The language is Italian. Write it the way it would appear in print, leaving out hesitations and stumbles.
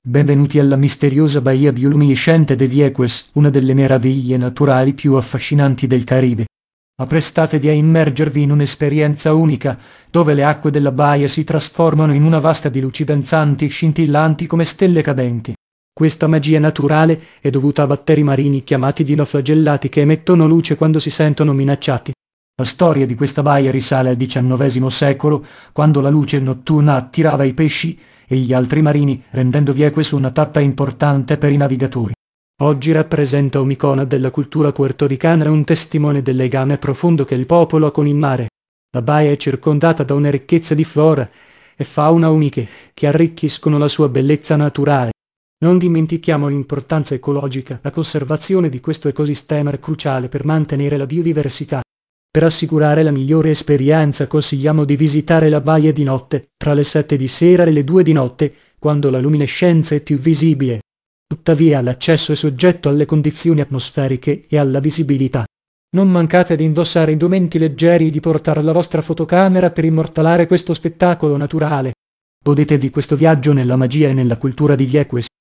Benvenuti alla misteriosa baia bioluminescente de Vieques, una delle meraviglie naturali più affascinanti del Caribe. Apprestatevi a immergervi in un'esperienza unica, dove le acque della baia si trasformano in una vasta di luci danzanti, scintillanti come stelle cadenti. Questa magia naturale è dovuta a batteri marini chiamati dinoflagellati che emettono luce quando si sentono minacciati. La storia di questa baia risale al XIX secolo, quando la luce notturna attirava i pesci e gli altri marini, rendendo Vieques una tappa importante per i navigatori. Oggi rappresenta un'icona della cultura puertoricana e un testimone del legame profondo che il popolo ha con il mare. La baia è circondata da una ricchezza di flora e fauna uniche che arricchiscono la sua bellezza naturale. Non dimentichiamo l'importanza ecologica, la conservazione di questo ecosistema è cruciale per mantenere la biodiversità. Per assicurare la migliore esperienza consigliamo di visitare la baia di notte, tra le 7 di sera e le 2 di notte, quando la luminescenza è più visibile. Tuttavia, l'accesso è soggetto alle condizioni atmosferiche e alla visibilità. Non mancate di indossare indumenti leggeri e di portare la vostra fotocamera per immortalare questo spettacolo naturale. Godetevi questo viaggio nella magia e nella cultura di Vieques.